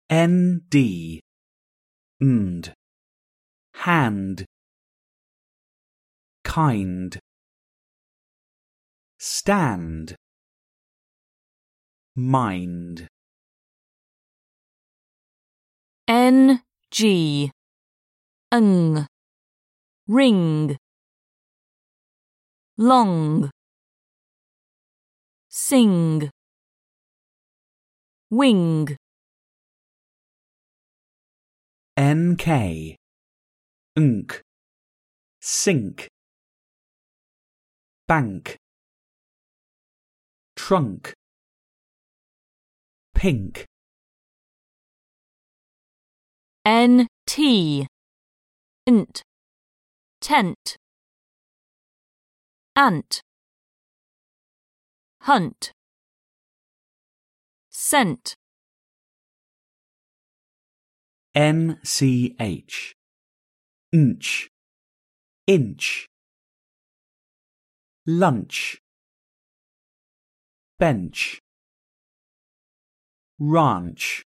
ND, nd, hand, kind, stand, mind. NG, ring, long, sing, wing. NK, nk, sink, bank, trunk, pink. NT, nt, tent, ant, hunt, scent. NCH, nch, inch, lunch, bench, ranch.